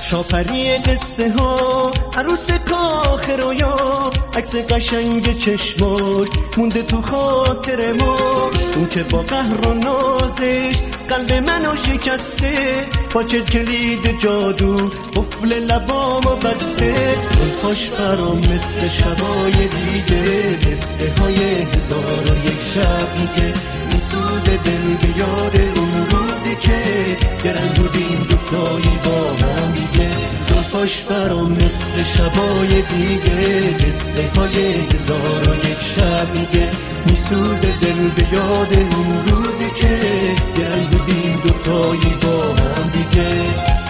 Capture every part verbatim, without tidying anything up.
شاپری قصه ها عروس کاخ رویا، عکس قشنگ چشماش مونده تو خاطر ما. اون که با قهر و نازش قلب منو شکسته، با چه کلید جادو قفل لبامو بسته. زلفاش برام مثل شبای دیگه، قصه های هزار و یک شب میگه. میسوز دل به یاد اون روزی که گرن بودیم دوتایی با هم دیگه. زلفاش برام مثل شبای دیگه، قصه های هزار و یک شب میگه. میسوز دل به یاد اون روزی که گرن بودیم دوتایی با هم دیگه.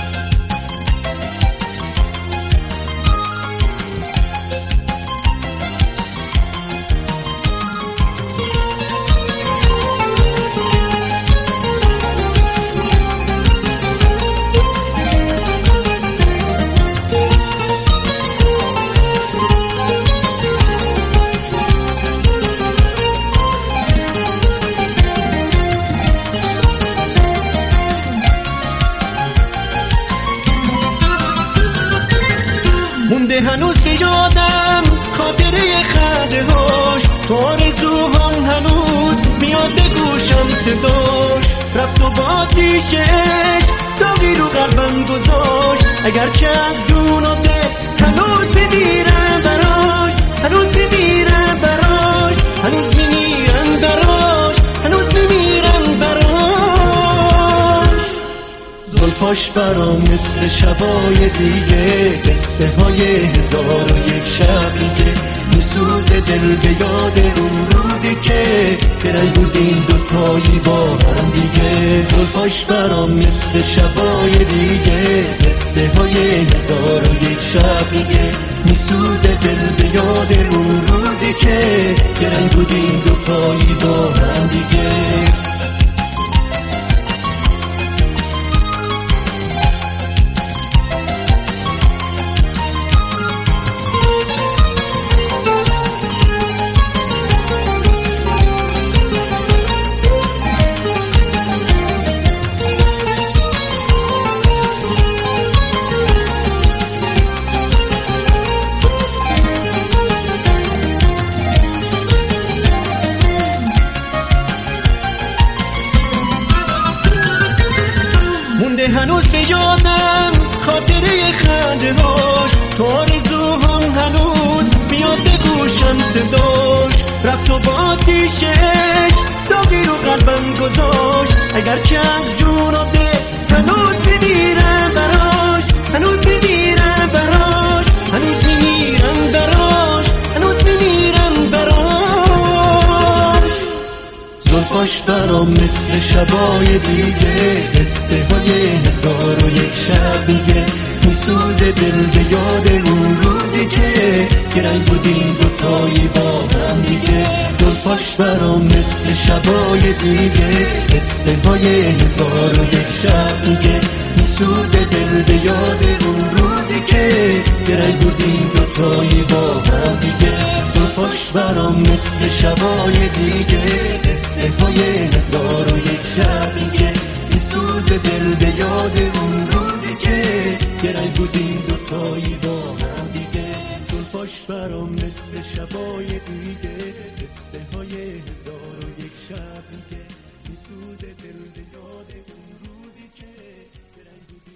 مونده هنوز یادم خاطره خنده هاش، تو آرزوهام هنوز میاد به گوشم صداش. رفت و با آتیشش داغی رو قلبم گذاشت، اگر که از جون و دل هنوز میمیرم براش، هنوز میمیرم براش، هنوز میمیرم براش، هنوز میمیرم براش. زلفاش برام مثل شبای دیگه، قصه های هزار و یک شب میگه. میسوز دل به یاد اون روزی که برنگ بودیم دوتایی با هم دیگه. زلفاش برام مثل شبای دیگه، قصه های هزار و یک شب میگه. میسوز دل به یاد اون روزی که برنگ بودیم دوتایی با هم دیگه. مونده هنوز به یادم خاطره خنده هاش، تو آرزوهام هنوز میاد به گوشم صداش. رفت و با آتیشش داغی رو قلبم گذاشت، اگر که از جون و دل هنوز میمیرم براش، هنوز میمیرم براش، هنوز میمیرم براش، هنوز میمیرم براش. زلفاش برام مثل شبای دیگه، قصه های هزار و یک شب میگه. میسوز دل به یاد اون روزی که گرنگ بودیم دوتایی با هم دیگه. زلفاش برام مثل شبای دیگه، قصه های هزار و یک شب میگه. میسوز دل به یاد اون روزی که گرنگ بودیم دوتایی با هم دیگه. زلفاش برام مثل شبای دیگه، قصه های هزار و یک شب میگه. میسوز دل به یاد اون روزی که گرنگ بودیم دوتایی با هم دیگه. زلفاش برام مثل شبای دیگه، قصه های هزار و یک شب میگه. میسوز دل به یاد اون روزی که گرنگ بودیم